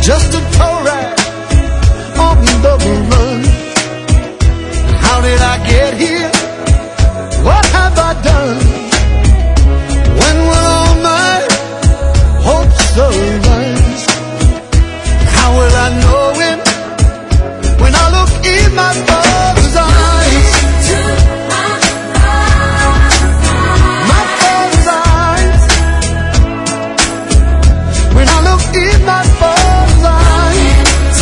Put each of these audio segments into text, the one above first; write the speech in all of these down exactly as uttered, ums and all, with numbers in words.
just a tow rag on the run. How did I get here? What have I done? When will all my hopes arise? How will I know him when I look in my father's eyes? My father's eyes. When I look in my father's eyes.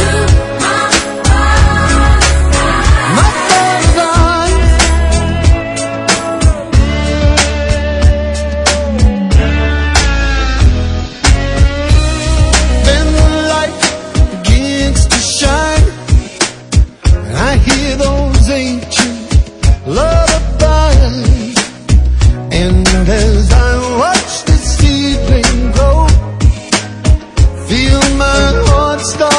My father's eyes. Then the light begins to shine, and I hear those ancient lullabies. And as I watch the seedling grow, feel my heart start